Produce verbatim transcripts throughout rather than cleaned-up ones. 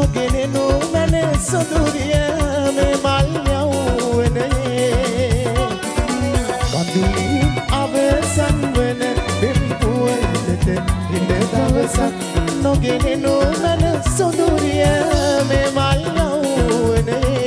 නොගෙනෙනු මන සොඳුරිය මේ මල් යවුවනේ කඳුලින් අවසන් වන පෙම්පුවන්ට ඉඳ දවසක් නොගෙනෙනු මන සොඳුරිය මේ මල් යවුවනේ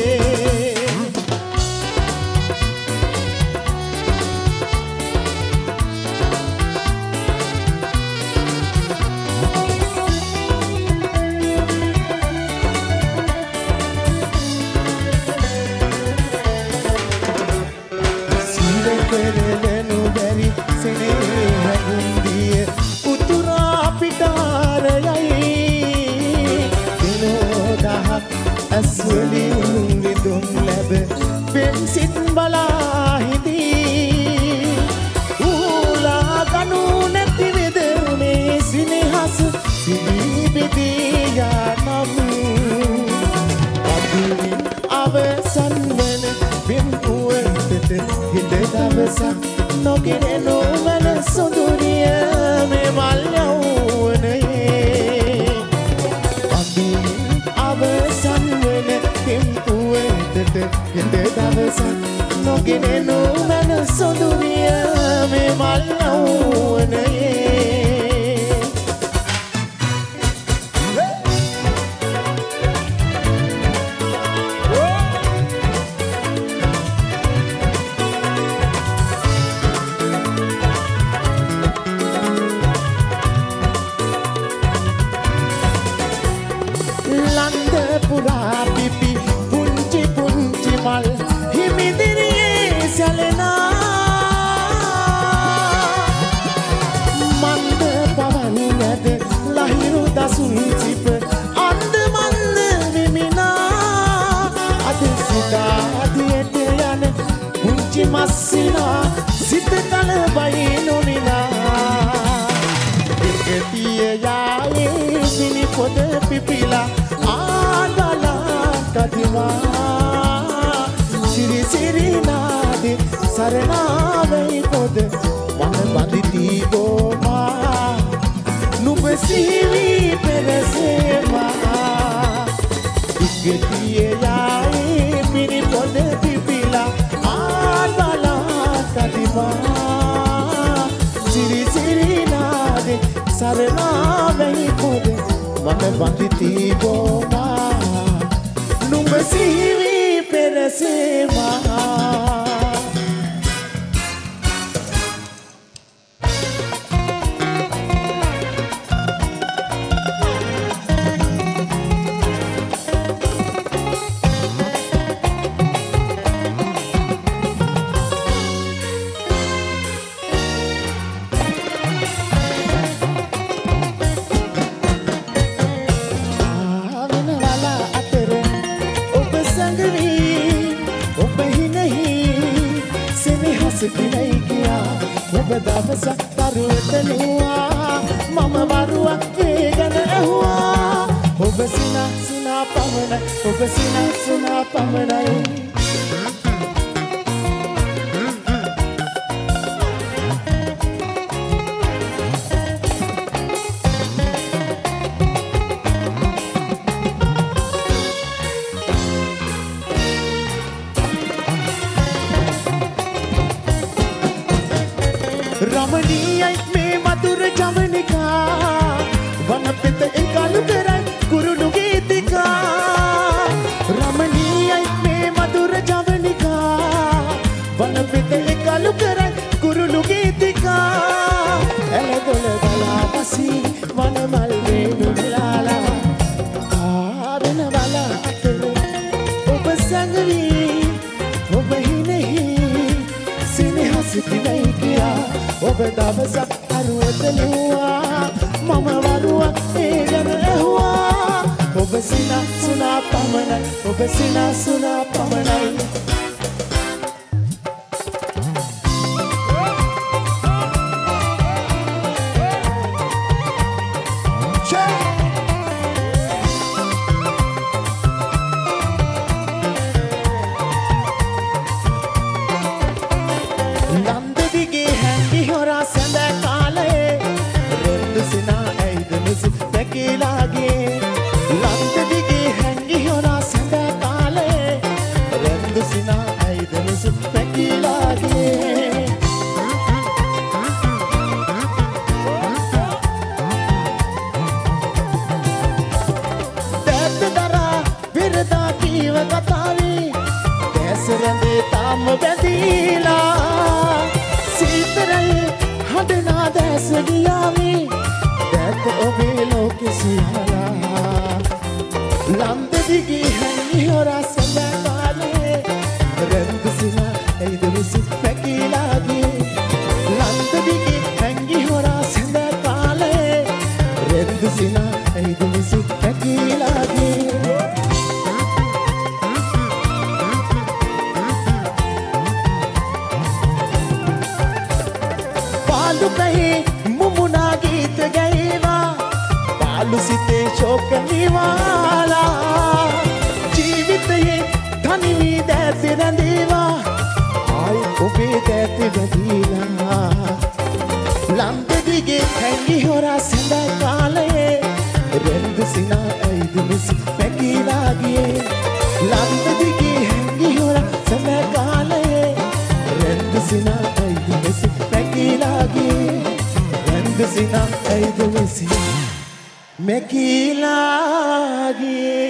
ඇස්වලින් විදුම් ලැබ පෙම්සිත් බලා හිදී ඌලා ගනු නැති වෙද මේ සිනහස සිදී බෙදී යනම් අදුලින් අවසන් වන පෙම්පුවන්ට හිත දවසක් නොගෙනෙනු මන සොඳුරිය මේ මල් යවුවනේ අදුලින් අවසන් වන පෙම්පුවන්ට හිත දවසක් නොගෙනෙනු මන සොඳුරිය මේ මල් යවුවනේ මස්සිනා සිත කලබයි නොමිනා එකතිය යායේ මිනි පොද පිපිලා ආදලා කදිවා සිරි සිරි නාදි සරණාවයි පොද මන බඳිති ගෝමා නුඹසිවි පෙරසේමා එකතිය යායේ මිනි පොද පිපිලා සිරි සිරි නාදේ සරණාවයි පොද මම බඳිති ගෝමා නුඹ සිවි පෙරසේමා ඔබ දවසක් දරුවට නුවා මම වරුවක් වේගන ඇහුවා ඔබ සිනා සිනා පමණයි ඔබ සිනා සිනා පමණයි रमणीय में मधुर जवनिका वनपित एकलु करन कुरुलु गीतिका रमणीय में मधुर जवनिका वनपित एकलु करन कुरुलु गीतिका एलगोल गला बसी वनमल वेणु लाला आरन वाला तेरे ඔබ සංගවී ඔබ හිනෙහි සිනහස කිවයි කියා ඔබ දවසක් අරුවත නුවා මම වරුවක් ඒගන ඇහුවා ඔබ සිනා සුනා පමණයි ඔබ සිනා සුනා පමණයි Love the නෙව කතාවේ දැස රැඳේ තාම බැඳීලා සීතරයි හඬනා දැස ගියාවේ දැත ඔබේ ලෝකෙ සියලා ලන්ද දිගේ හැංගි හොරා සඳ කාලේ රැඳ සිනා ඇයිද විසි පැකිලා ගියේ ලන්ද දිගේ හැංගි හොරා සඳ කාලේ රැඳ සිනා ඇයිද විසි පැකිලා ගියේ පාලු කහේ මුමුණා ගීත ගැයවා පාලු සිතේ ශෝක නිවාලා ජීවිතයේ තනිවී දැති රැඳේවා ආයි ඔබේ දැති වැදීලා ලම්බ දිගේ හැංගි හොරා සඳ කාලයේ රැඳ සිනා ඇයිද මිසි පැකිලා ගියේ ලම්බ දිගේ හැංගි හොරා සඳ කාලයේ රැඳ සිනා ඇයිද මිසි පැකිලා ගියේ රැඳ සිනා ඇයිද මිසි පැකිලා ගියේ